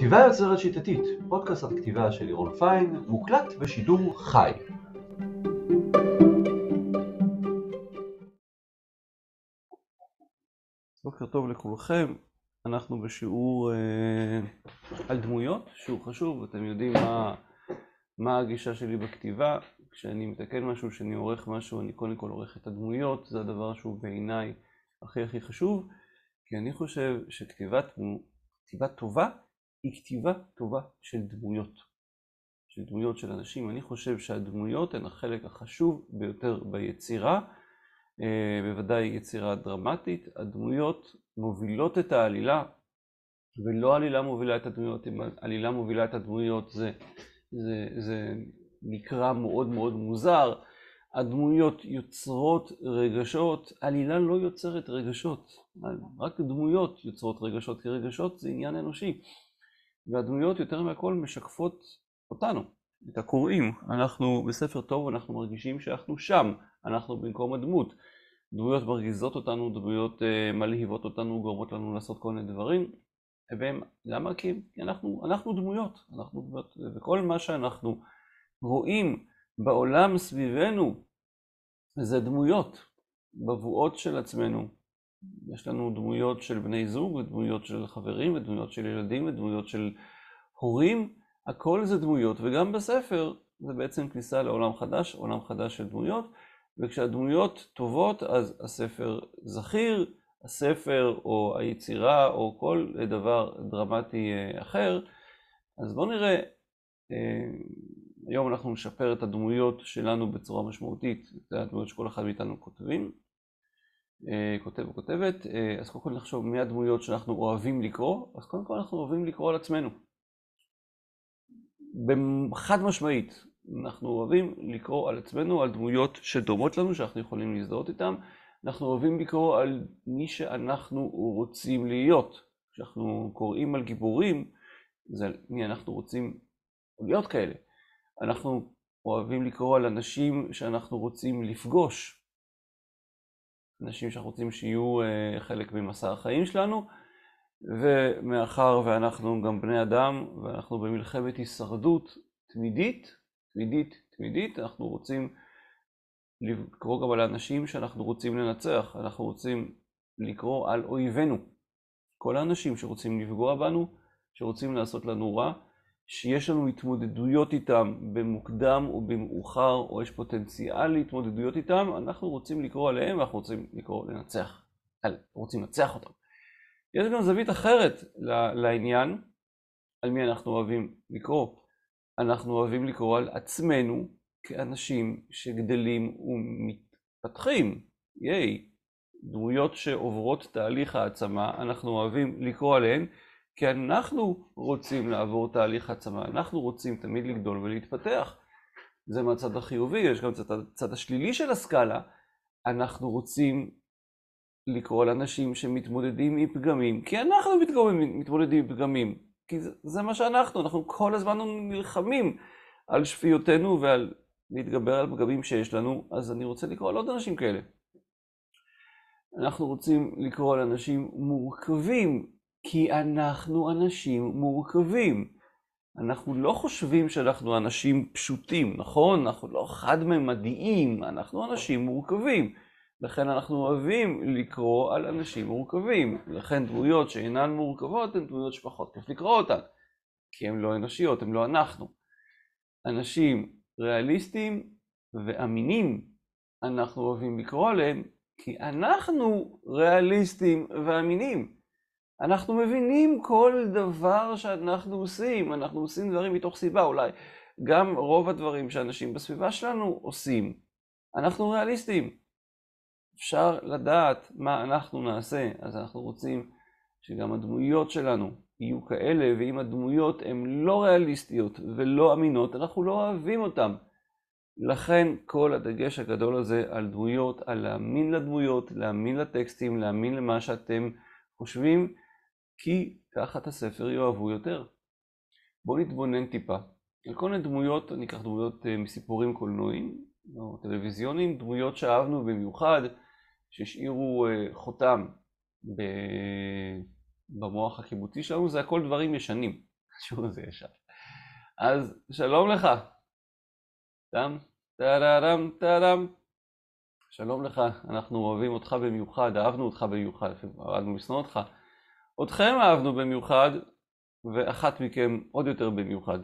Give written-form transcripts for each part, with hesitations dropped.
כתיבה יוצרת שיטתית, פודקאסט על כתיבה של לירון פיין, מוקלט בשידור חי. בוקר טוב לכולכם, אנחנו בשיעור על דמויות, שיעור חשוב. אתם יודעים מה הגישה שלי בכתיבה. כשאני מתקן משהו, כשאני עורך משהו, אני קודם כל עורך את הדמויות. זה הדבר שהוא בעיניי הכי חשוב, כי אני חושב שכתיבה טובה היא כתיבה טובה של דמויות של אנשים. אני חושב שהדמויות הן החלק החשוב ביותר ביצירה, בוודאי יצירה דרמטית. הדמויות מובילות את העלילה, ולא העלילה מובילה את הדמויות. אם העלילה מובילה את הדמויות זה נקרא מאוד מוזר. הדמויות יוצרות רגשות, העלילה לא יוצרת רגשות, רק דמויות יוצרות רגשות, כי רגשות זה עניין אנושי. והדמויות יותר מהכל משקפות אותנו, את הקוראים. אנחנו בספר טוב, אנחנו מרגישים שאנחנו שם, אנחנו במקום הדמות. דמויות מרגיזות אותנו, דמויות מלהיבות אותנו, גורמות לנו לעשות כל מיני דברים. למה? כי אנחנו דמויות, וכל מה שאנחנו רואים בעולם סביבנו זה דמויות, בבואות של עצמנו. יש לנו דמויות של בני זוג, ודמויות של חברים, ודמויות של ילדים, ודמויות של הורים. הכל זה דמויות, וגם בספר זה בעצם כניסה לעולם חדש, עולם חדש של דמויות. וכשהדמויות טובות, אז הספר זכיר, הספר או היצירה או כל דבר דרמטי אחר. אז בואו נראה, היום אנחנו נשפר את הדמויות שלנו בצורה משמעותית. זה הדמויות שכל אחד מאיתנו כותב וכותבת. אז קודם כל נחשוב מי הדמויות שאנחנו אוהבים לקרוא. אז קודם כל אנחנו אוהבים לקרוא על עצמנו. חד משמעית, אנחנו אוהבים לקרוא על עצמנו, על דמויות שדומות לנו, שאנחנו יכולים להזדהות איתם. אנחנו אוהבים לקרוא על מי שאנחנו רוצים להיות. כשאנחנו קוראים על גיבורים, זה מי אנחנו רוצים להיות כאלה. אנחנו אוהבים לקרוא על אנשים שאנחנו רוצים לפגוש. אנשים שאנחנו רוצים שיהיו חלק ממסע החיים שלנו. ומאחר ואנחנו גם בני אדם, ואנחנו במלחמת הישרדות תמידית, אנחנו רוצים לקרוא גם על האנשים שאנחנו רוצים לנצח. אנחנו רוצים לקרוא על אויבינו. כל האנשים שרוצים לפגוע בנו, שרוצים לעשות לנו רע, שיש לנו התמודדויות איתם במוקדם או במאוחר, או יש פוטנציאל להתמודדויות איתם, אנחנו רוצים לקרוא עליהם, ואנחנו רוצים רוצים לנצח אותם. יש גם זווית אחרת לעניין, על מי אנחנו אוהבים לקרוא. אנחנו אוהבים לקרוא על עצמנו כאנשים שגדלים ומתפתחים. דמויות שעוברות תהליך העצמה, אנחנו אוהבים לקרוא עליהן, כי אנחנו רוצים לעבור תהליך העצמה, אנחנו רוצים תמיד לגדול ולהתפתח. זה מהצד החיובי. יש גם הצד השלילי של הסקאלה. אנחנו רוצים לקרוא לאנשים שמתמודדים עם פגמים, כי אנחנו מתמודדים עם פגמים, כי זה מה אנחנו כל הזמן נלחמים על שפיותנו ועל להתגבר על פגמים שיש לנו. אז אני רוצה לקרוא על עוד אנשים כאלה. אנחנו רוצים לקרוא על אנשים מורכבים, כי אנחנו אנשים מורכבים. אנחנו לא חושבים שאנחנו אנשים פשוטים, נכון? אנחנו לא חד-ממדיים, אנחנו אנשים מורכבים. לכן אנחנו אוהבים לקרוא על אנשים מורכבים. לכן דמויות שאינן מורכבות הן דמויות שפחות כיף לקרוא אותן, כי הן לא אנושיות, הן לא אנחנו. אנשים ריאליסטיים ואמינים, אנחנו אוהבים לקרוא עליהם, כי אנחנו ריאליסטיים ואמינים. אנחנו מבינים כל דבר שאנחנו עושים. אנחנו עושים דברים מתוך סיבה. אולי גם רוב הדברים שאנשים בסביבה שלנו עושים, אנחנו ריאליסטיים. אפשר לדעת מה אנחנו נעשה. אז אנחנו רוצים שגם הדמויות שלנו יהיו כאלה, ואם הדמויות הן לא ריאליסטיות ולא אמינות, אנחנו לא אוהבים אותן. לכן כל הדגש הגדול הזה על דמויות, על להאמין לדמויות, להאמין לטקסטים, להאמין למה שאתם חושבים, כי ככה את הספר יאהבו יותר. בואו נתבונן טיפה. על כל מיני דמויות, אני אקח דמויות מסיפורים קולנועיים או טלוויזיוניים, דמויות שאהבנו במיוחד, שהשאירו חותם במוח הקיבוצי שלנו. זה הכל דברים ישנים. השיעור הזה ישר. אז שלום לך. טם, טררם, טרם. שלום לך, אנחנו אוהבים אותך במיוחד, אהבנו אותך במיוחד, אהבנו לשנוא אותך. אתכם אהבנו במיוחד, ואחת מכם עוד יותר במיוחד.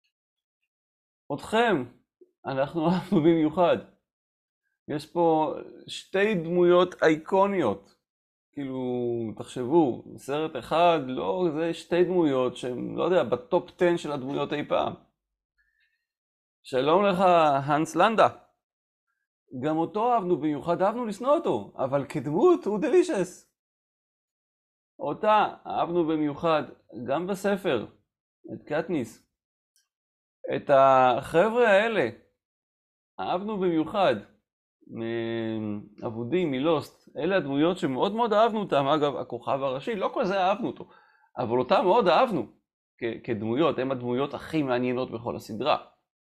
אתכם אנחנו אהבנו במיוחד. יש פה שתי דמויות אייקוניות. כאילו, תחשבו, סרט אחד, לא, זה שתי דמויות שהן, לא יודע, בטופ 10 של הדמויות אי פעם. שלום לך, הנס לנדה. גם אותו אהבנו במיוחד, אהבנו לשנוא אותו, אבל כדמות הוא דלישס. אותה אהבנו במיוחד, גם בספר, את קטניס. את החבר'ה האלה אהבנו במיוחד, אבודים, מלוסט. אלה הדמויות שמאוד מאוד אהבנו אותם. אגב, הכוכב הראשי, לא כל זה אהבנו אותו, אבל אותם מאוד אהבנו כדמויות. הם הדמויות הכי מעניינות בכל הסדרה.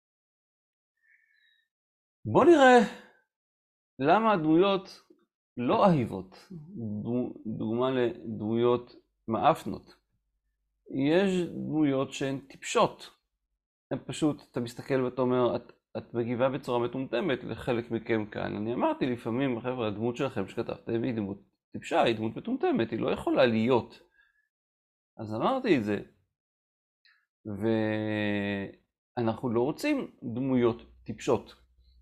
בוא נראה למה הדמויות לא אהיבות. דוגמה לדמויות מאפנות. יש דמויות שהן טיפשות. הן פשוט, אתה מסתכל ואתה אומר, את מגיבה בצורה מטומטמת לחלק מכם כאן. אני אמרתי לפעמים, חבר'ה, הדמות שלכם שכתבתם היא דמות טיפשה, היא דמות מטומטמת, היא לא יכולה להיות. אז אמרתי את זה. ואנחנו לא רוצים דמויות טיפשות.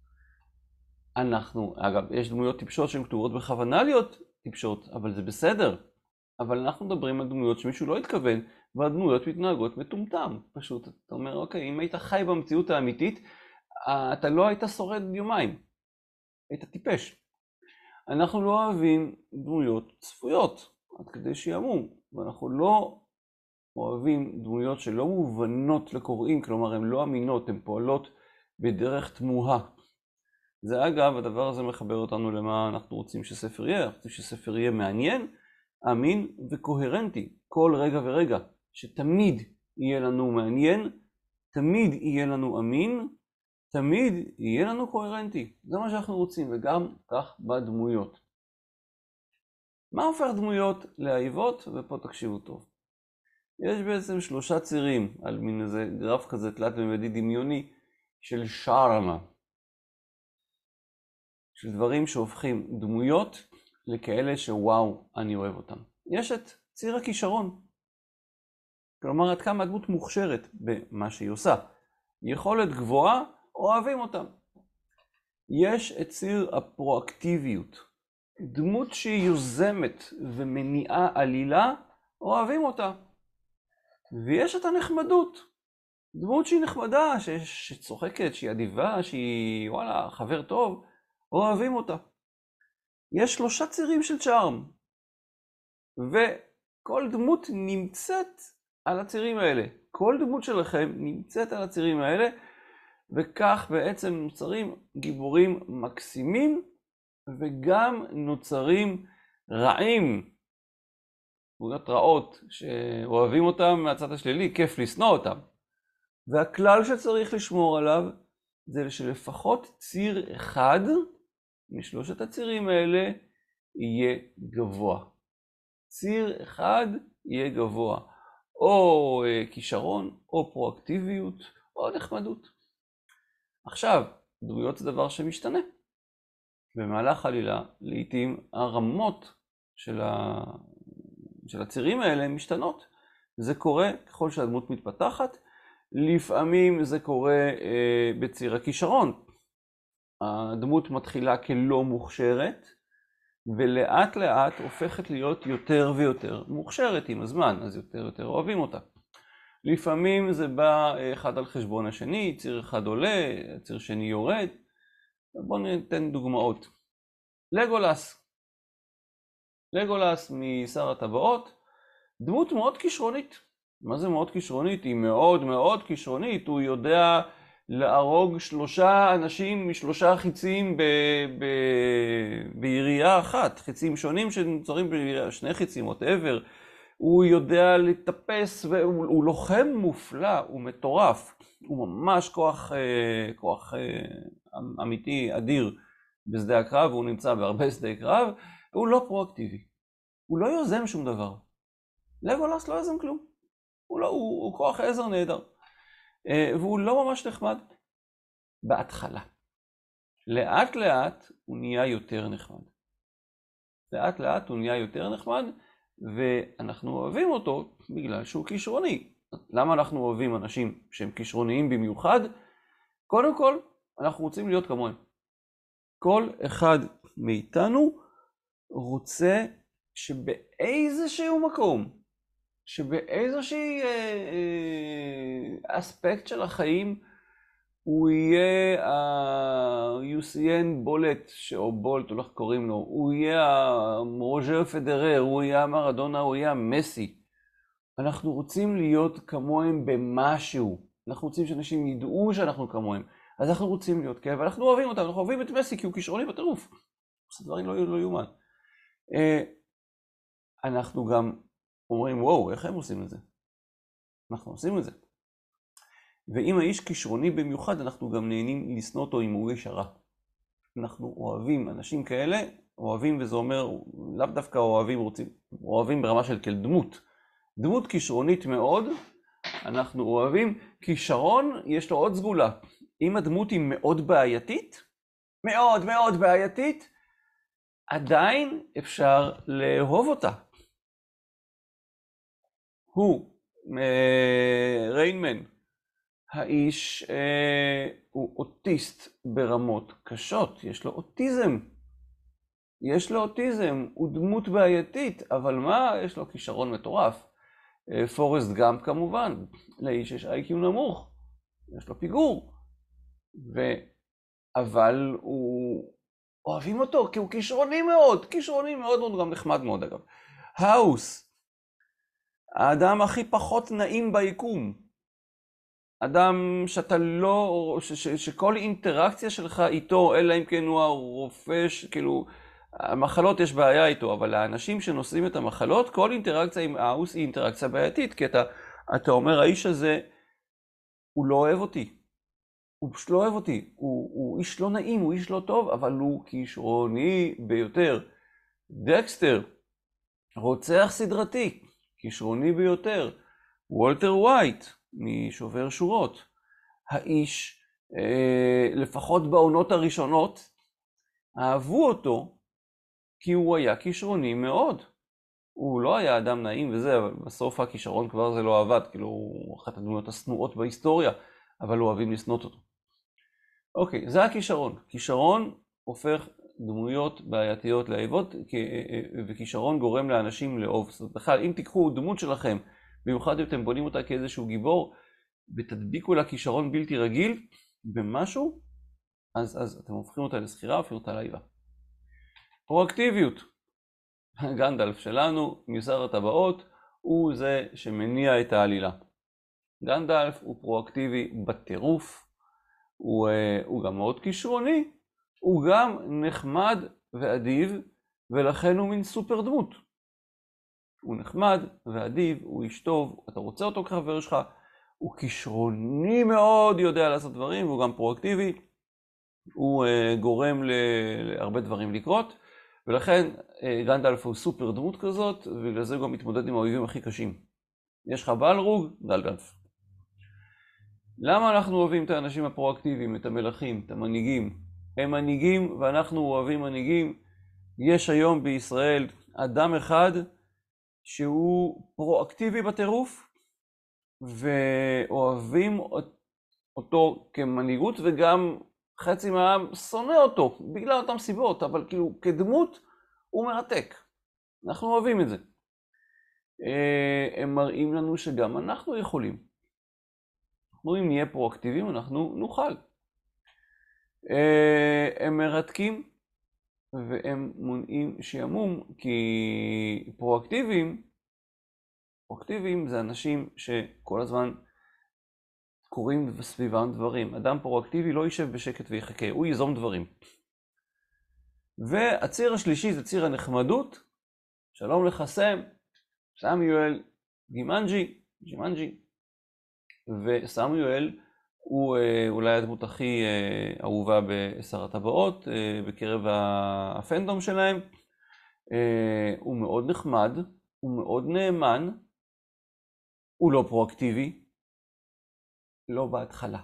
אגב, יש דמויות טיפשות שהן כתובות בכוונה להיות טיפשות, אבל זה בסדר. אבל אנחנו מדברים על דמויות שמישהו לא התכוון, והדמויות מתנהגות מטומטם. פשוט, אתה אומר, אוקיי, אם היית חי במציאות האמיתית, אתה לא היית שורד יומיים. היית טיפש. אנחנו לא אוהבים דמויות צפויות, עד כדי שיאמו. ואנחנו לא אוהבים דמויות שלא מובנות לקוראים, כלומר, הן לא אמינות, הן פועלות בדרך תמוהה. זה אגב, הדבר הזה מחבר אותנו למה אנחנו רוצים שספר יהיה. אנחנו רוצים שספר יהיה מעניין, אמין וקוהרנטי, כל רגע ורגע. שתמיד יהיה לנו מעניין, תמיד יהיה לנו אמין, תמיד יהיה לנו קוהרנטי. זה מה שאנחנו רוצים, וגם כך בדמויות. מה הופך דמויות לאהיבות? ופה תקשיבו טוב. יש בעצם 3 צירים על מין איזה גרף כזה תלת-ממדי דמיוני של שרמה. של דברים שהופכים דמויות לכאלה שוואו, אני אוהב אותם. יש את ציר הכישרון. כלומר, עד כמה הדמות מוכשרת במה שהיא עושה. יכולת גבוהה, אוהבים אותם. יש את ציר הפרואקטיביות. דמות שהיא יוזמת ומניעה עלילה, אוהבים אותה. ויש את הנחמדות. דמות שהיא נחמדה, שצוחקת, שהיא אדיבה, שהיא וואלה, חבר טוב, אוהבים אותה. יש 3 צירים של צ'ארם. וכל דמות נמצאת על הצירים האלה. כל דמות שלכם נמצאת על הצירים האלה, וכך בעצם נוצרים גיבורים מקסימים, וגם נוצרים רעים. דמויות רעות שאוהבים אותם מהצד השלילי, כיף לשנוא אותם. והכלל שצריך לשמור עליו, זה שלפחות ציר אחד משלושת הצירים האלה יהיה גבוה. ציר אחד יהיה גבוה. או כישרון, או פרואקטיביות, או נחמדות. עכשיו, דמויות זה דבר שמשתנה. במהלך עלילה, לעתים הרמות של הצירים האלה משתנות. זה קורה ככל שהדמות מתפתחת. לפעמים זה קורה בציר הכישרון. הדמות מתחילה כלא מוכשרת, ולאט לאט הופכת להיות יותר ויותר מוכשרת עם הזמן, אז יותר אוהבים אותה. לפעמים זה בא אחד על חשבון השני, ציר אחד עולה, ציר שני יורד. בואו ניתן דוגמאות. לגולס משר הטבעות, דמות מאוד כישרונית. מה זה מאוד כישרונית? היא מאוד מאוד כישרונית. הוא יודע להרוג 3 אנשים מ3 חיצים בירייה אחת. חיצים שונים שנוצרים בירייה, 2 חיצים, whatever. הוא יודע לטפס, והוא לוחם מופלא, הוא מטורף. הוא ממש כוח אמיתי, אדיר בשדה הקרב, והוא נמצא בהרבה שדה קרב, והוא לא פרואקטיבי. הוא לא יוזם שום דבר. לגולס לא יוזם כלום. הוא כוח עזר נהדר. והוא לא ממש נחמד בהתחלה. לאט לאט הוא נהיה יותר נחמד. לאט לאט הוא נהיה יותר נחמד, ואנחנו אוהבים אותו בגלל שהוא כישרוני. למה אנחנו אוהבים אנשים שהם כישרוניים במיוחד? קודם כל, אנחנו רוצים להיות כמוהם. כל אחד מאיתנו רוצה שבאיזשהו מקום, שבאיזושהי אספקט של החיים, הוא יהיה ה-UCN בולט, או בולט, או איך קוראים לו, הוא יהיה הרוג'ר פדרר, הוא יהיה המרדונה, הוא יהיה המסי. אנחנו רוצים להיות כמוהם במשהו. אנחנו רוצים שאנשים ידעו שאנחנו כמוהם. אז אנחנו רוצים להיות כאלה, ואנחנו אוהבים אותם. אנחנו אוהבים את מסי כי הוא כישרוני בטירוף. זה דברים לא יאומן. אנחנו גם אומרים, וואו, איך הם עושים את זה? אנחנו עושים את זה. ואם האיש כישרוני במיוחד, אנחנו גם נהנים לשנוא אותו אם הוא איש הרע. אנחנו אוהבים אנשים כאלה, אוהבים, וזה אומר, לאו דווקא אוהבים ברמה של דמות. דמות כישרונית מאוד, אנחנו אוהבים. כישרון, יש לו עוד סגולה. אם הדמות היא מאוד בעייתית, מאוד מאוד בעייתית, עדיין אפשר לאהוב אותה. הוא, ריינמן, האיש הוא אוטיסט ברמות קשות, יש לו אוטיזם. הוא דמות בעייתית, אבל מה? יש לו כישרון מטורף. פורסט גאמפ כמובן, לאיש יש IQ נמוך, יש לו פיגור. אבל אוהבים אותו, כי הוא כישרוני מאוד, הוא גם נחמד מאוד אגב. האוס, האדם הכי פחות נעים ביקום. אדם שאתה לא, שכל אינטראקציה שלך איתו, אלא אם כן הוא הרופא, כאילו, המחלות יש בעיה איתו, אבל האנשים שנושאים את המחלות, כל אינטראקציה עם האוס היא אינטראקציה בעייתית, כי אתה אומר, האיש הזה, הוא לא אוהב אותי. הוא פשוט לא אוהב אותי, הוא איש לא נעים, הוא איש לא טוב, אבל הוא כישרוני ביותר. דקסטר, רוצח סדרתי, כישרוני ביותר. וולטר ווייט, משובר שורות. האיש, לפחות בעונות הראשונות, אהבו אותו, כי הוא היה כישרוני מאוד. הוא לא היה אדם נעים וזה, אבל בסוף הכישרון כבר זה לא עבד, כאילו הוא אחת הדמויות הסנועות בהיסטוריה, אבל אוהבים לסנות אותו. אוקיי, זה הכישרון. כישרון הופך דמויות בעייתיות לאהובות, וכישרון גורם לאנשים לאהוב. זאת אומרת, בכלל, אם תיקחו דמות שלכם, במיוחד אם אתם בונים אותה כאיזשהו גיבור, ותדביקו לה כישרון בלתי רגיל במשהו, אז אתם הופכים אותה לסחירה, הופכים אותה לאהיבה. פרואקטיביות. גנדלף שלנו, משר הטבעות, הוא זה שמניע את העלילה. גנדלף הוא פרואקטיבי בטירוף, הוא גם מאוד כישרוני, הוא גם נחמד ואדיב, ולכן הוא מין סופר דמות. הוא נחמד ואדיב, הוא איש טוב, אתה רוצה אותו כחבר שלך, הוא כישרוני מאוד, יודע לעשות דברים, והוא גם פרואקטיבי, הוא גורם להרבה דברים לקרות, ולכן גנדלף הוא סופר דמות כזאת, ולזה הוא גם מתמודד עם האויבים הכי קשים. יש לך בלרוג, גנדלף. למה אנחנו אוהבים את האנשים הפרואקטיביים, את המלכים, את המנהיגים? הם מנהיגים ואנחנו אוהבים מנהיגים. יש היום בישראל אדם אחד שהוא פרואקטיבי בטירוף, ואוהבים אותו כמנהיגות, וגם חצי מהעם שונא אותו בגלל אותם סיבות, אבל כאילו כדמות הוא מרתק. אנחנו אוהבים את זה. הם מראים לנו שגם אנחנו יכולים. אנחנו אם נהיה פרואקטיביים, אנחנו נוכל. הם מרתקים, והם מונעים שעמום, כי פרואקטיביים זה אנשים שכל הזמן קוראים בסביבם דברים. אדם פרואקטיבי לא יישב בשקט ויחכה, הוא ייזום דברים. והציר השלישי זה ציר הנחמדות. שלום לך סמיואל ג'ימנג'י. וסמיואל הוא אולי הדמות הכי אהובה בשר הטבעות, בקרב הפנדום שלהם. הוא מאוד נחמד, הוא מאוד נאמן, הוא לא פרואקטיבי, לא בהתחלה.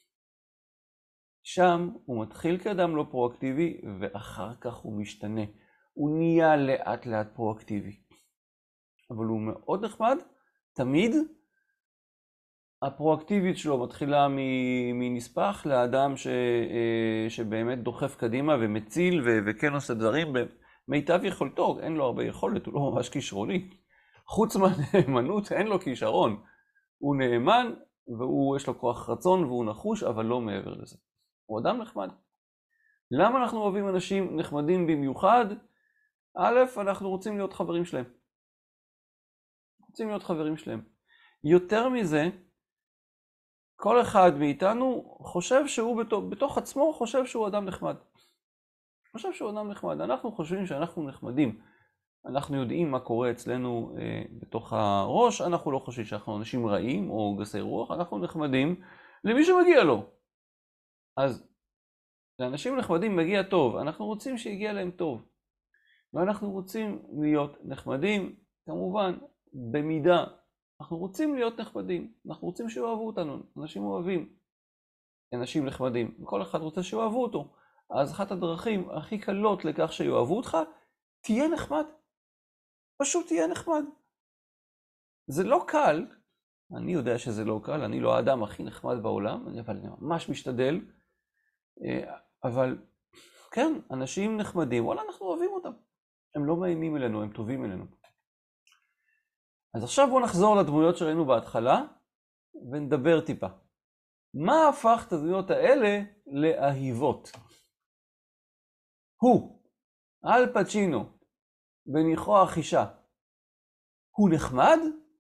שם הוא מתחיל כאדם לא פרואקטיבי, ואחר כך הוא משתנה. הוא נהיה לאט לאט פרואקטיבי. אבל הוא מאוד נחמד, תמיד. הפרואקטיבית שלו מתחילה מנספח לאדם שבאמת דוחף קדימה ומציל וכן עושה דברים במיטב יכולתו. אין לו הרבה יכולת, הוא לא ממש כישרוני. חוץ מהנאמנות אין לו כישרון. הוא נאמן ויש לו כוח רצון והוא נחוש, אבל לא מעבר לזה. הוא אדם נחמד. למה אנחנו אוהבים אנשים נחמדים במיוחד? א', אנחנו רוצים להיות חברים שלהם. רוצים להיות חברים שלהם. יותר מזה, כל אחד מאיתנו חושב שהוא בתוך עצמו חושב שהוא אדם נחמד. חושב שהוא אדם נחמד. אנחנו חושבים שאנחנו נחמדים. אנחנו יודעים מה קורה אצלנו בתוך הראש. אנחנו לא חושבים שאנחנו אנשים רעים או גסי רוח. אנחנו נחמדים למי שמגיע לו. אז לאנשים נחמדים מגיע טוב. אנחנו רוצים שיגיע להם טוב. ואנחנו רוצים להיות נחמדים, כמובן, במידה. אנחנו רוצים להיות נחמדים, אנחנו רוצים שאוהבו אותנו, אנשים אוהבים, אנשים נחמדים, וכל אחד רוצה שאוהבו אותו. אז אחת הדרכים הכי קלות לכך שאוהבו אותך, תהיה נחמד. פשוט תהיה נחמד. זה לא קל, אני יודע שזה לא קל, אני לא האדם הכי נחמד בעולם, אבל אני ממש משתדל, אבל כן, אנשים נחמדים, וואלה, אנחנו אוהבים אותם. הם לא מאיימים אלינו, הם טובים אלינו. אז עכשיו בואו נחזור לדמויות שראינו בהתחלה, ונדבר טיפה. מה הפך את הדמויות האלה לאהיבות? הוא, אל פצ'ינו, בניחו החישה, הוא נחמד?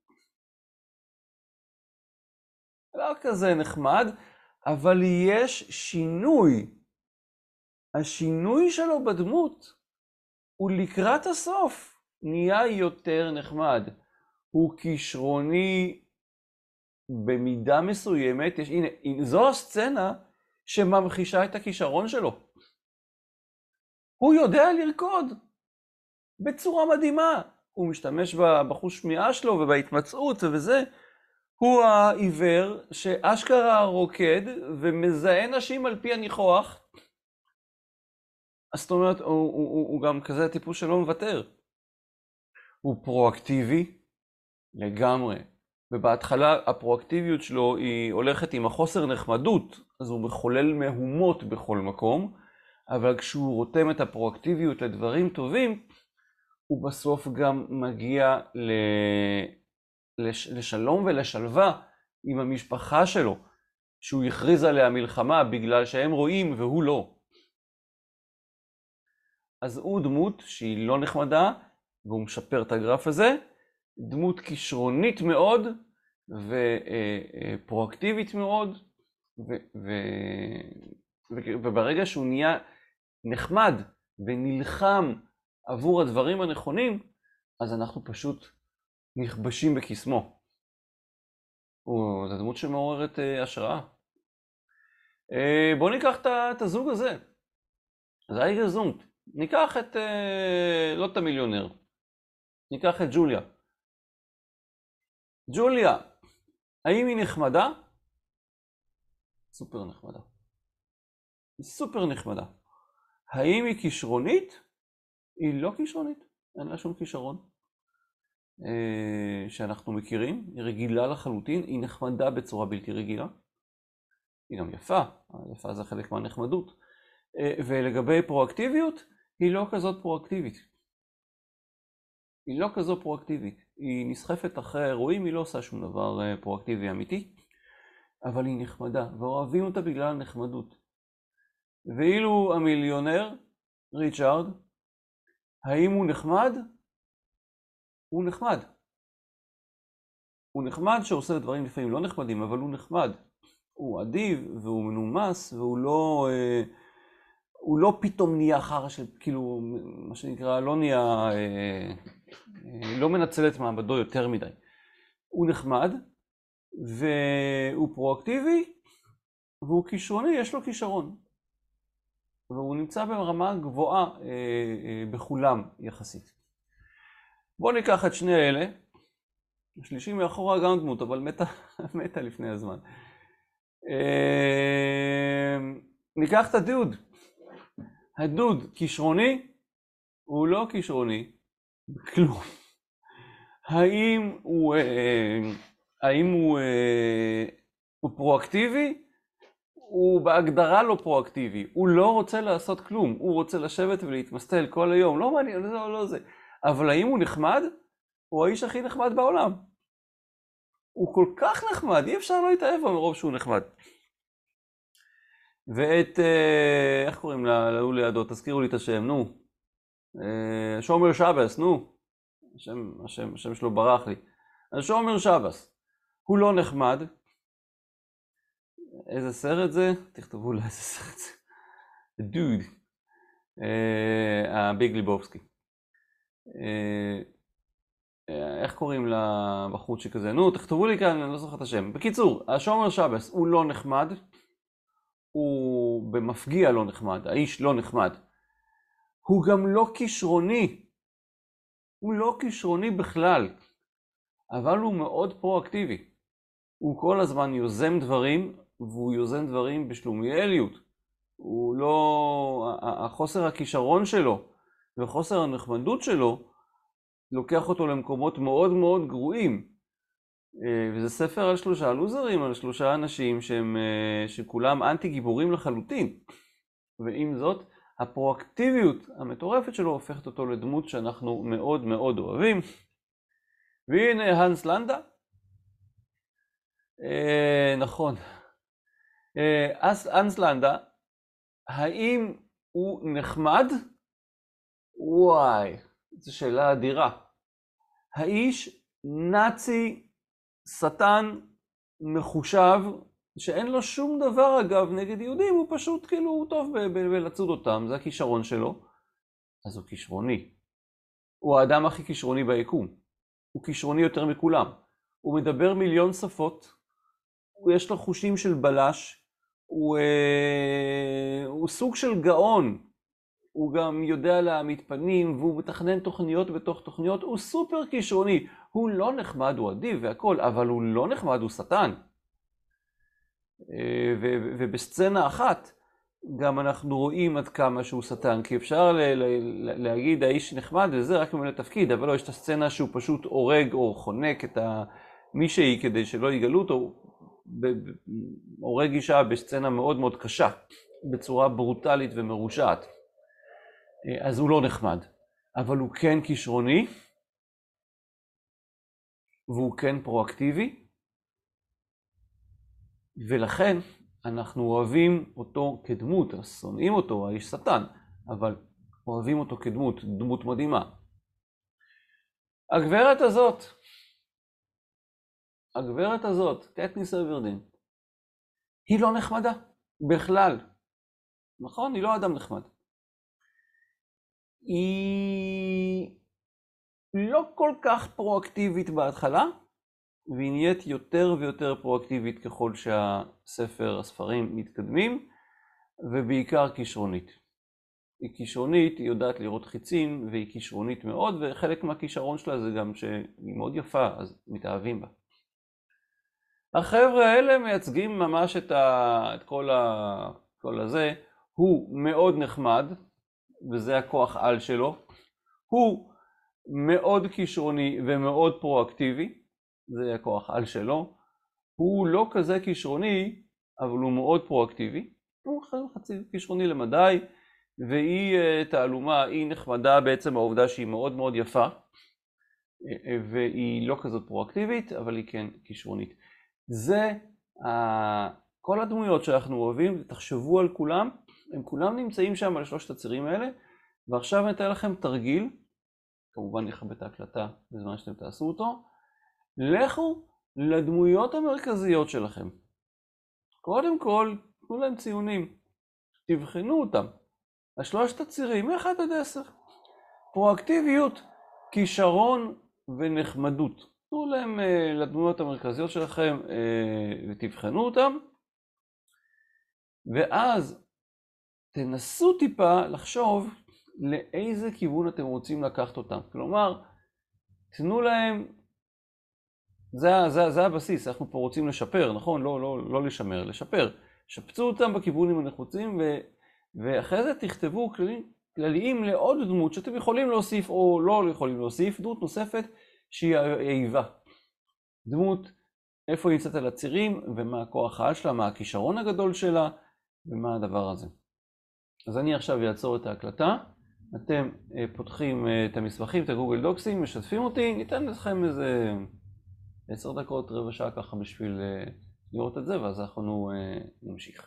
לא כזה נחמד, אבל יש שינוי. השינוי שלו בדמות הוא לקראת הסוף נהיה יותר נחמד. הוא כישרוני במידה מסוימת. הנה, זו הסצנה שממחישה את הכישרון שלו. הוא יודע לרקוד בצורה מדהימה. הוא משתמש בחוש שמיעה שלו ובהתמצאות ובזה. הוא העיוור שאשכרה רוקד ומזהה נשים על פי הניחוח. זאת אומרת, הוא גם כזה טיפוס שלא מוותר. הוא פרואקטיבי לגמרי. ובהתחלה הפרואקטיביות שלו היא הולכת עם החוסר נחמדות, אז הוא מחולל מהומות בכל מקום, אבל כשהוא רותם את הפרואקטיביות לדברים טובים, הוא בסוף גם מגיע לשלום ולשלווה עם המשפחה שלו, שהוא הכריז עליה מלחמה בגלל שהם רואים והוא לא. אז הוא דמות שהיא לא נחמדה, והוא משפר את הגרף הזה, דמות כישרונית מאוד, ופרואקטיבית מאוד, וברגע שהוא נהיה נחמד ונלחם עבור הדברים הנכונים, אז אנחנו פשוט נכבשים בקסמו. זו דמות שמעוררת השראה. בואו ניקח את הזוג הזה. זה ההיגזונט. ניקח לא את המיליונר. ניקח את ג'וליה. ג'וליה, האם היא נחמדה? סופר נחמדה. היא סופר נחמדה. האם היא כישרונית? היא לא כישרונית. אין לה שום כישרון שאנחנו מכירים. היא רגילה לחלוטין. היא נחמדה בצורה בלתי רגילה. היא גם יפה. יפה זה חלק מהנחמדות. ולגבי פרואקטיביות, היא לא כזאת פרואקטיבית. היא לא כזאת פרואקטיבית. היא נסחפת אחרי האירועים, היא לא עושה שום דבר פרואקטיבי אמיתי, אבל היא נחמדה, ואוהבים אותה בגלל הנחמדות. ואילו המיליונר, ריצ'ארד, האם הוא נחמד? הוא נחמד. הוא נחמד שעושה דברים לפעמים לא נחמדים, אבל הוא נחמד. הוא אדיב והוא מנומס, והוא לא... הוא לא פתאום נהיה חרא של, כאילו, מה שנקרא, לא נהיה, לא מנצל את מעמדו יותר מדי. הוא נחמד, והוא פרואקטיבי, והוא כישרוני, יש לו כישרון. והוא נמצא ברמה גבוהה בכולם יחסית. בואו ניקח את שני אלה, השלישי מאחורה גם דמות, אבל מתה לפני הזמן. ניקח את הדוד. הדוד כישרוני? הוא לא כישרוני. כלום. האם הוא פרואקטיבי? הוא בהגדרה לא פרואקטיבי. הוא לא רוצה לעשות כלום. הוא רוצה לשבת ולהתמסטל כל היום. לא מעניין, לא זה. אבל האם הוא נחמד? הוא האיש הכי נחמד בעולם. הוא כל כך נחמד, אי אפשר לא להתאהב בו מרוב שהוא נחמד. ואת, איך קוראים לו לידו? תזכירו לי את השם, נו. שומר שבס, נו. השם שלו ברח לי. שומר שבס. הוא לא נחמד. איזה סרט זה? תכתבו לה איזה סרט זה. דוד. ביג ליבובסקי. איך קוראים לבחורצ'יק הזה? נו, תכתבו לי כאן, אני לא זוכר את השם. בקיצור, השומר שבס הוא לא נחמד. הוא במפגיע לא נחמד. האיש לא נחמד. הוא גם לא כישרוני. הוא לא כישרוני בכלל. אבל הוא מאוד פרואקטיבי. הוא כל הזמן יוזם דברים, והוא יוזם דברים בשלומיאליות. הוא לא... החוסר הכישרון שלו וחוסר הנחמדות שלו לוקח אותו למקומות מאוד מאוד גרועים. וזה ספר על 3 לוזרים, על 3 אנשים שכולם אנטי גיבורים לחלוטין. ועם זאת, הפרואקטיביות המטורפת שלו הופכת אותו לדמות שאנחנו מאוד מאוד אוהבים. והנה הנס לנדה. נכון. הנס לנדה, האם הוא נחמד? וואי, זו שאלה אדירה. האיש נאצי, שטן, מחושב, שאין לו שום דבר אגב נגד יהודים, הוא פשוט כאילו הוא טוב בלצוד אותם, זה הכישרון שלו. אז הוא כישרוני. הוא האדם הכי כישרוני ביקום. הוא כישרוני יותר מכולם. הוא מדבר 1,000,000 שפות, יש לו חושים של בלש, הוא סוג של גאון, הוא גם יודע להעמיד פנים, והוא מתכנן תוכניות בתוך תוכניות, הוא סופר כישרוני, הוא לא נחמד, הוא אדיב והכל, אבל הוא לא נחמד, הוא שטן. ובסצנה אחת, גם אנחנו רואים עד כמה שהוא שטן, כי אפשר להגיד האיש נחמד וזה רק ממנו תפקיד, אבל לא, יש את הסצנה שהוא פשוט הורג או חונק את מישהי כדי שלא יגלו אותו, הורג אישה בסצנה מאוד מאוד קשה, בצורה ברוטלית ומרושעת. אז הוא לא נחמד, אבל הוא כן כישרוני, והוא כן פרואקטיבי, ולכן אנחנו אוהבים אותו כדמות, שונאים אותו, האיש שטן, אבל אוהבים אותו כדמות, דמות מדהימה. הגברת הזאת, קטניס אברדין, היא לא נחמדה, בכלל. נכון? היא לא אדם נחמד. היא לא כל כך פרואקטיבית בהתחלה, והיא נהיית יותר ויותר פרואקטיבית ככל הספרים מתקדמים, ובעיקר כישרונית. היא כישרונית, היא יודעת לראות חיצים, והיא כישרונית מאוד, וחלק מהכישרון שלה זה גם שהיא מאוד יפה, אז מתאהבים בה. החבר'ה האלה מייצגים ממש את כל הזה. הוא מאוד נחמד, וזה הכוח על שלו. הוא מאוד כישרוני ומאוד פרואקטיבי, זה הכוח על שלו. הוא לא כזה כישרוני, אבל הוא מאוד פרואקטיבי. הוא חצי כישרוני למדי, והיא תעלומה, היא נחמדה בעצם העובדה שהיא מאוד מאוד יפה, והיא לא כזאת פרואקטיבית, אבל היא כן כישרונית. זה כל הדמויות שאנחנו אוהבים, תחשבו על כולם, הם כולם נמצאים שם על 3 הצירים האלה, ועכשיו אני אתן לכם תרגיל, כמובן נכבה את ההקלטה בזמן שאתם תעשו אותו, לכו לדמויות המרכזיות שלכם. קודם כל, תנו להם ציונים, תבחנו אותם. 3 הצירים, 1 עד 10. פרואקטיביות, כישרון ונחמדות. תנו להם לדמויות המרכזיות שלכם ותבחנו אותם. ואז תנסו טיפה לחשוב לאיזה כיוון אתם רוצים לקחת אותם. כלומר, תנו להם זה הבסיס, אנחנו פה רוצים לשפר, נכון? לא לשמר, לשפר. שפצו אותם בכיוונים הנחוצים, ואחרי זה תכתבו כלליים לעוד דמות שאתם יכולים להוסיף או לא יכולים להוסיף, דמות נוספת שהיא האיבה. דמות, איפה היא נמצאת על הצירים, ומה הכוח העל שלה, מה הכישרון הגדול שלה, ומה הדבר הזה. אז אני עכשיו אעצור את ההקלטה, אתם פותחים את המסמכים, את הגוגל דוקסים, משתפים אותי, ניתן לכם איזה 10 דקות, רבע שעה ככה בשביל לראות את זה, ואז אנחנו נמשיך.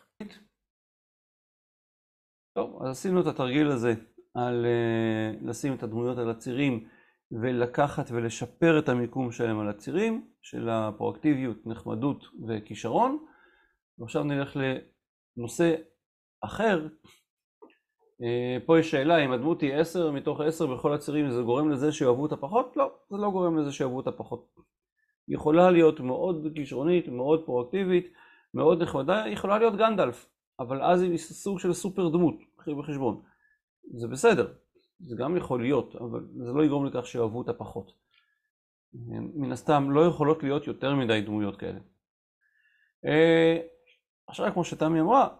טוב, אז עשינו את התרגיל הזה על לשים את הדמויות על הצירים ולקחת ולשפר את המיקום שלהם על הצירים, של הפרואקטיביות, נחמדות וכישרון. ועכשיו נלך לנושא אחר. פה יש שאלה, אם הדמות היא 10 מתוך 10 בכל הצירים, זה גורם לזה שיאהבו אותה פחות? לא, זה לא גורם לזה שיאהבו אותה פחות. היא יכולה להיות מאוד כישרונית, מאוד פרואקטיבית, מאוד נחמדה, היא יכולה להיות גנדלף, אבל אז היא סוג של סופר דמות, קחי בחשבון. זה בסדר, זה גם יכול להיות, אבל זה לא יגרום לכך שיאהבו אותה פחות. מן הסתם לא יכולות להיות יותר מדי דמויות כאלה. עכשיו, כמו שתמי אמרה,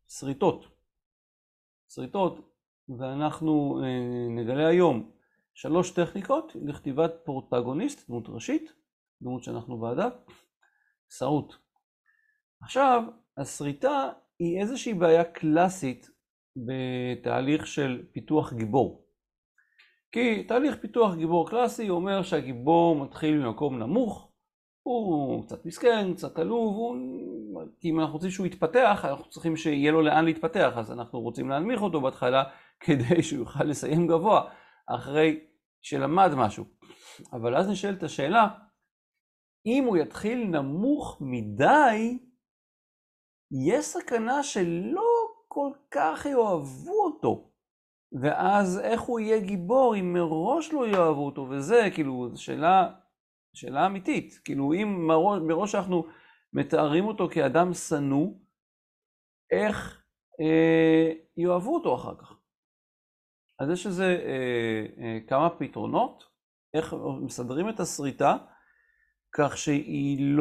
שריטות, ואנחנו נגלה היום 3 טכניקות לכתיבת פרוטגוניסט, דמות ראשית, דמות שאנחנו בעדה, שרוט. עכשיו, השריטה היא איזושהי בעיה קלאסית בתהליך של פיתוח גיבור. כי תהליך פיתוח גיבור קלאסי אומר שהגיבור מתחיל ממקום נמוך, הוא קצת מסכן, קצת עלוב, כי אם אנחנו רוצים שהוא יתפתח, אנחנו צריכים שיהיה לו לאן להתפתח, אז אנחנו רוצים להנמיך אותו בהתחלה כדי שהוא יוכל לסיים גבוה, אחרי שלמד משהו. אבל אז נשאלת השאלה, אם הוא יתחיל נמוך מדי, יש סכנה שלא כל כך יאהבו אותו. ואז איך הוא יהיה גיבור אם מראש לא יאהבו אותו? וזה כאילו שאלה אמיתית. כאילו אם מראש אנחנו מתארים אותו כאדם שנוא, איך יאהבו אותו אחר כך? אז יש איזה כמה פתרונות, איך מסדרים את השריטה, כך שהיא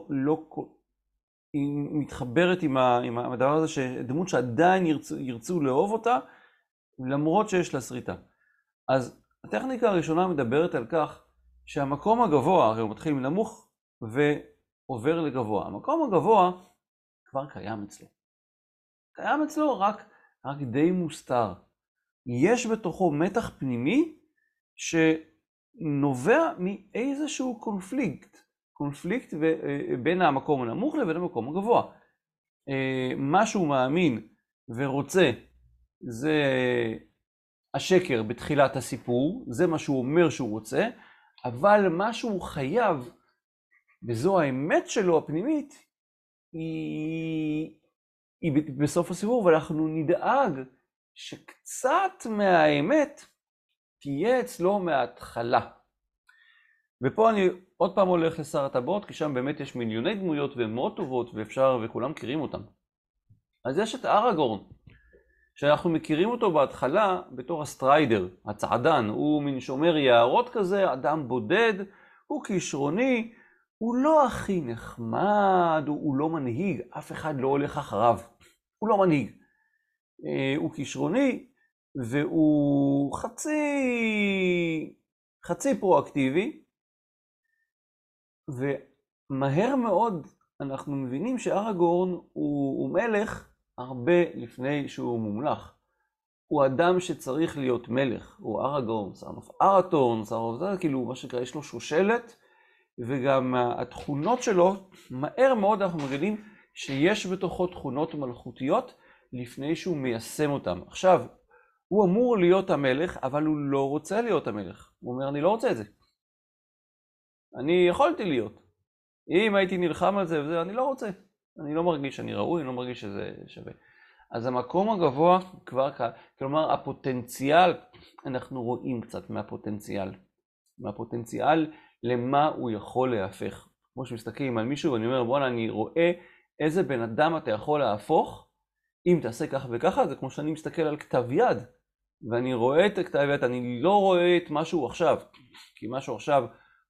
היא מתחברת עם הדבר הזה, שדמות שעדיין ירצו לאהוב אותה, למרות שיש לה שריטה. אז הטכניקה הראשונה מדברת על כך שהמקום הגבוה, הרי הוא מתחיל מנמוך ועובר לגבוה. המקום הגבוה כבר קיים אצלו. קיים אצלו רק די מוסתר. יש בתוכו מתח פנימי שנובע מאיזשהו קונפליקט בין המקום הנמוך לבין המקום הגבוה. מה שהוא מאמין ורוצה זה השקר בתחילת הסיפור, זה מה שהוא אומר שהוא רוצה, אבל מה שהוא חייב, וזו האמת שלו הפנימית, היא בסוף הסיפור, ואנחנו נדאג שקצת מהאמת תהיה אצלו מההתחלה. ופה אני עוד פעם הולך לשר הטבעות, כי שם באמת יש מיליוני דמויות והן מאוד טובות וכולם מכירים אותן. אז יש את אראגורן, שאנחנו מכירים אותו בהתחלה בתור הסטריידר, הצעדן, הוא מין שומר יערות כזה, אדם בודד, הוא כישרוני, הוא לא הכי נחמד, הוא לא מנהיג, אף אחד לא הולך אחריו, הוא לא מנהיג. הוא כישרוני והוא חצי פרואקטיבי, ומהר מאוד אנחנו מבינים שאראגורן הוא מלך הרבה לפני שהוא מומלך. הוא אדם שצריך להיות מלך, הוא אראגורן, ארתורן, כאילו מה שקרה, יש לו שושלת, וגם התכונות שלו, מהר מאוד אנחנו מגלים שיש בתוכו תכונות מלכותיות לפני שהוא מיישם אותם. עכשיו, הוא אמור להיות המלך, אבל הוא לא רוצה להיות המלך. הוא אומר, אני לא רוצה את זה. אני יכולתי להיות. אם הייתי נלחם על זה וזה, אני לא רוצה. אני לא מרגיש שאני ראוי, אני לא מרגיש שזה שווה. אז המקום הגבוה כבר כאן, כלומר הפוטנציאל, אנחנו רואים קצת מהפוטנציאל למה הוא יכול להפך. כמו שמסתכלים על מישהו ואני אומר, בוא'נה, אני רואה איזה בן אדם אתה יכול להפוך, אם תעשה ככה וככה, זה כמו שאני מסתכל על כתב יד, ואני רואה את הכתב יד, אני לא רואה את משהו עכשיו, כי משהו עכשיו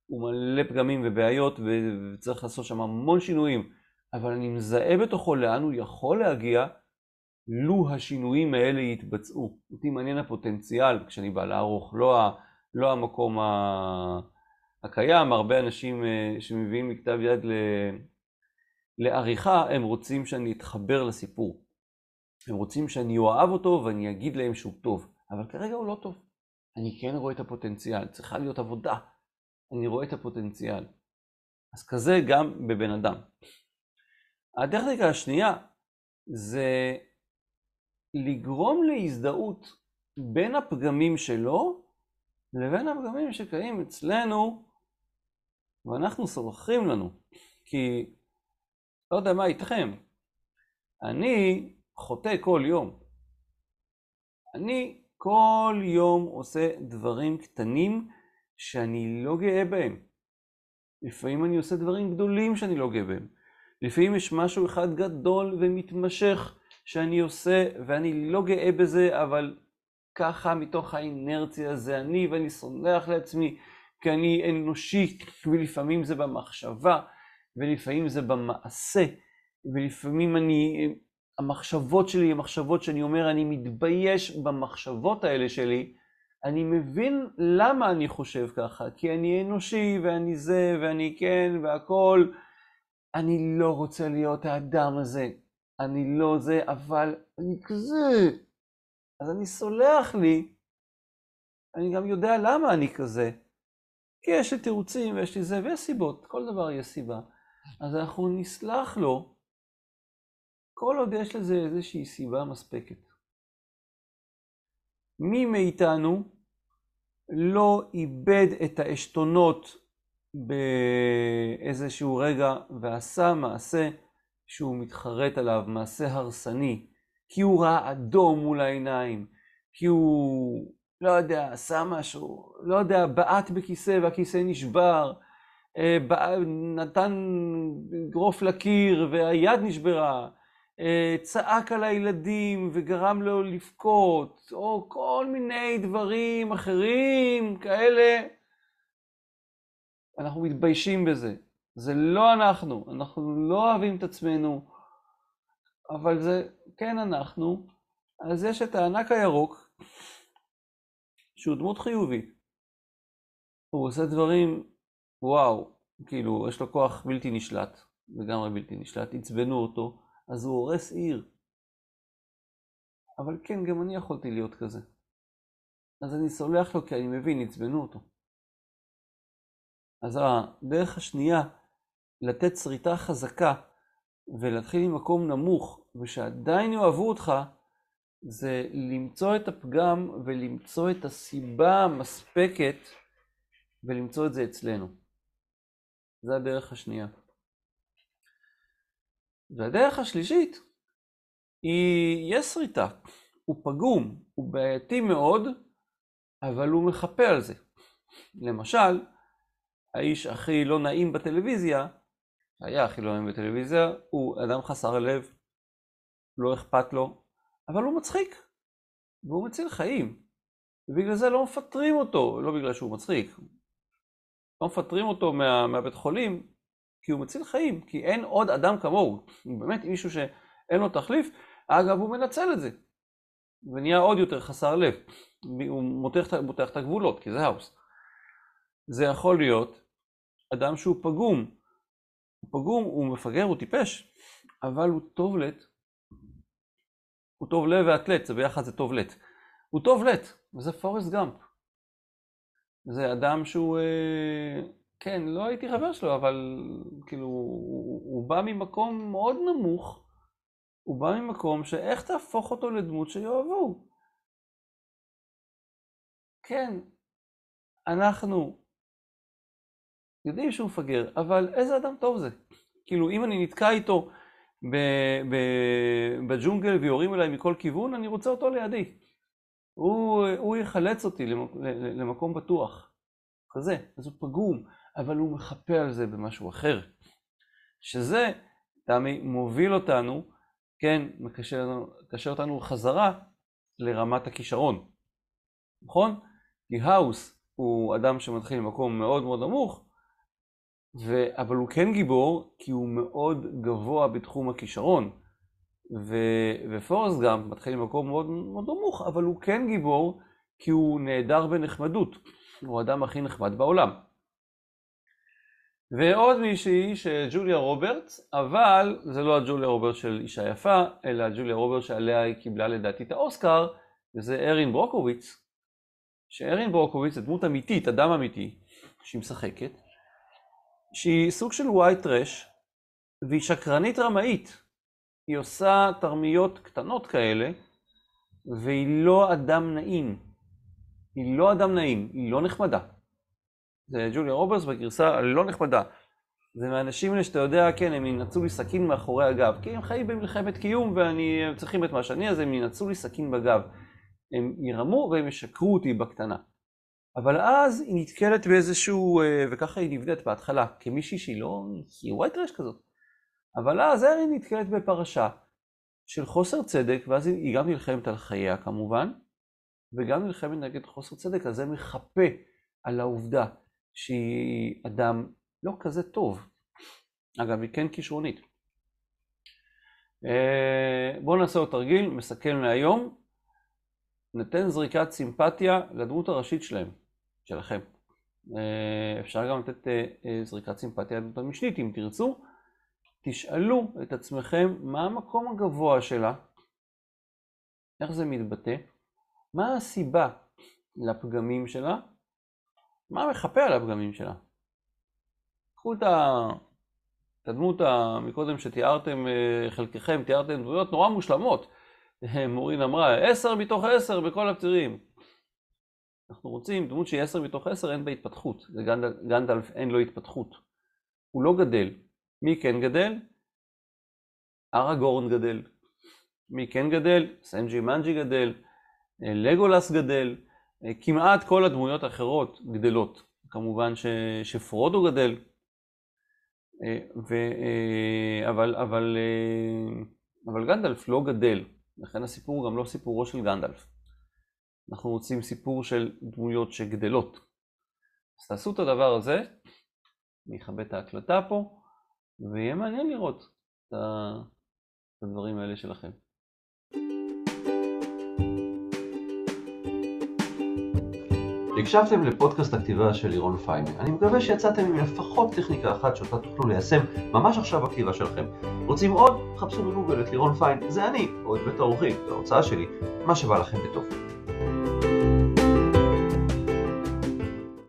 הוא מלא פגמים ובעיות וצריך לעשות שם המון שינויים, אבל אני מזהה בתוכו לאן הוא יכול להגיע, לו השינויים האלה יתבצעו. אותי מעניין הפוטנציאל כשאני בא לערוך, לא המקום הקיים. הרבה אנשים שמביאים מכתב יד לעריכה, הם רוצים שאני אתחבר לסיפור. הם רוצים שאני אוהב אותו ואני אגיד להם שהוא טוב, אבל כרגע הוא לא טוב. אני כן רואה את הפוטנציאל, צריכה להיות עבודה. אני רואה את הפוטנציאל. אז כזה גם בבן אדם. הטכניקה השנייה זה לגרום להזדהות בין הפגמים שלו לבין הפגמים שקיים אצלנו, ואנחנו סורחים לנו. כי לא יודע מה איתכם, אני חוטא כל יום. אני כל יום עושה דברים קטנים שאני לא גאה בהם. לפעמים אני עושה דברים גדולים שאני לא גאה בהם. לפעמים יש משהו אחד גדול ומתמשך שאני עושה ואני לא גאה בזה, אבל ככה מתוך האינרציה זה אני, ואני סולח לעצמי כי אני אנושי, ולפעמים זה במחשבה ולפעמים זה במעשה, ולפעמים המחשבות שלי, המחשבות שאני אומר, אני מתבייש במחשבות האלה שלי, אני מבין למה אני חושב ככה, כי אני אנושי ואני זה ואני כן והכל, אני לא רוצה להיות האדם הזה, אני לא זה, אבל אני כזה. אז אני סולח לי, אני גם יודע למה אני כזה, כי יש לי תירוצים ויש לי זה ויש סיבות, כל דבר יש סיבה. אז אנחנו נסלח לו, כל עוד יש לזה איזושהי סיבה מספקת. מי מאיתנו לא איבד את העשתונות באיזשהו רגע ועשה מעשה שהוא מתחרט עליו, מעשה הרסני, כי הוא ראה אדום מול העיניים, כי הוא, לא יודע, עשה משהו, לא יודע, בעט בכיסא והכיסא נשבר, נתן גרוף לקיר והיד נשברה, צעק על הילדים וגרם לו לבכות, או כל מיני דברים אחרים כאלה. אנחנו מתביישים בזה. זה לא אנחנו לא אוהבים את עצמנו, אבל זה כן אנחנו. אז יש את הענק הירוק, שהוא דמות חיובית. הוא עושה דברים, וואו, כאילו יש לו כוח בלתי נשלט, לגמרי בלתי נשלט, עצבנו אותו, אז הוא הורס עיר. אבל כן, גם אני יכולתי להיות כזה. אז אני סולח לו כי אני מבין, עצבנו אותו. אז הדרך השנייה, לתת שריטה חזקה ולהתחיל ממקום נמוך ושעדיין יאהבו אותך, זה למצוא את הפגם ולמצוא את הסיבה המספקת ולמצוא את זה אצלנו. זה הדרך השנייה. והדרך השלישית היא, יש שריטה, הוא פגום, הוא בעייתי מאוד, אבל הוא מחפה על זה. למשל, האיש הכי לא נעים בטלוויזיה, היה הכי לא נעים בטלוויזיה, הוא אדם חסר לב, לא אכפת לו, אבל הוא מצחיק, והוא מציל חיים. ובגלל זה לא מפטרים אותו, לא בגלל שהוא מצחיק. לא מפטרים אותו מהבית חולים, כי הוא מציל חיים, כי אין עוד אדם כמוהו. באמת מישהו שאין לו תחליף, אגב הוא מנצל את זה. ונהיה עוד יותר חסר לב. הוא מותח את הגבולות, כי זה האוס. זה יכול להיות אדם שהוא פגום. הוא פגום, הוא מפגר, הוא טיפש, אבל הוא טוב לט. הוא טוב לב ואטלט, זה ביחד זה טוב לט. הוא טוב לט, וזה פורסט גאמפ. זה אדם שהוא, כן, לא הייתי חבר שלו, אבל כאילו, הוא בא ממקום מאוד נמוך, הוא בא ממקום שאיך תהפוך אותו לדמות שיאהבו. כן, אנחנו יודעים שהוא מפגר, אבל איזה אדם טוב זה? כאילו, אם אני נתקע איתו בג'ונגל ויורים אליי מכל כיוון, אני רוצה אותו לידי. הוא יחלץ אותי למקום בטוח. כזה, אז הוא פגום, אבל הוא מחפה על זה במשהו אחר. שזה, תמי, מוביל אותנו, כן, מקשר אותנו חזרה לרמת הכישרון. נכון? כי האוס הוא אדם שמתחיל ממקום מאוד מאוד נמוך, אבל הוא כן גיבור כי הוא מאוד גבוה בתחום הכישרון. ופורסט גאמפ מתחיל ממקום מאוד מאוד נמוך, אבל הוא כן גיבור כי הוא נהדר בנחמדות. הוא האדם הכי נחמד בעולם. ועוד מישהי שג'וליה רוברטס, אבל זה לא הג'וליה רוברטס של אישה יפה, אלא הג'וליה רוברטס שעליה היא קיבלה לדעתי את האוסקר, וזה ארין ברוקוביץ. שארין ברוקוביץ זה דמות אמיתית, אדם אמיתי, שהיא משחקת, שהיא סוג של ווייט טרש, והיא שקרנית רמאית. היא עושה תרמיות קטנות כאלה, והיא לא אדם נעים. היא לא אדם נעים, היא לא נחמדה. זה ג'וליה רוברטס בגרסה הלא נחמדה. זה מהאנשים האלה שאתה יודע, כן, הם ינצאו לי סכין מאחורי הגב, כי הם חיים במלחמת קיום ואני צריכים את מה שאני, אז הם ינצאו לי סכין בגב. הם ירמו והם ישקרו אותי בקטנה. אבל אז היא נתקלת באיזשהו, וככה היא נבדית בהתחלה, כמישהי שהיא לא, היא ווייט טרש כזאת. אבל אז היא נתקלת בפרשה של חוסר צדק, ואז היא גם נלחמת על חייה כמובן, וגם נלחמת נגד חוסר צדק, אז זה מחפה על העובדה שהיא אדם לא כזה טוב. אגב, היא כן כישרונית. בואו נעשה עוד תרגיל, מסכם להיום. נתן זריקת סימפתיה לדמות הראשית שלכם. אפשר גם לתת זריקת סימפתיה לדמות המשנית, אם תרצו. תשאלו את עצמכם מה המקום הגבוה שלה, איך זה מתבטא, מה הסיבה לפגמים שלה, מה מחפה על הפגמים שלה. קחו את הדמות מקודם שתיארתם, חלקכם תיארתם דמויות נורא מושלמות. מורין אמרה 10 מתוך 10 בכל הפצירים. אנחנו רוצים דמות שהיא 10 מתוך 10, אין בה התפתחות. גנדלף אין לו התפתחות. הוא לא גדל. מי כן גדל? אראגורן גדל. מי כן גדל? סנג'י מנג'י גדל. לגולס גדל. כמעט כל הדמויות האחרות גדלות. כמובן שפרודו גדל. אבל גנדלף לא גדל. לכן הסיפור הוא גם לא סיפורו של גנדלף. אנחנו רוצים סיפור של דמויות שגדלות. אז תעשו את הדבר הזה. אני אכבד את ההקלטה פה. ויהיה מעניין לראות את הדברים האלה שלכם. הקשבתם לפודקאסט הכתיבה של לירון פיינמן. אני מקווה שיצאתם עם לפחות טכניקה אחת שאותה תוכלו ליישם ממש עכשיו בכתיבה שלכם. רוצים עוד? חפשו בגוגל את לירון פיין, זה אני, או את בית האורחים, ההוצאה שלי, מה שבא לכם בטוב.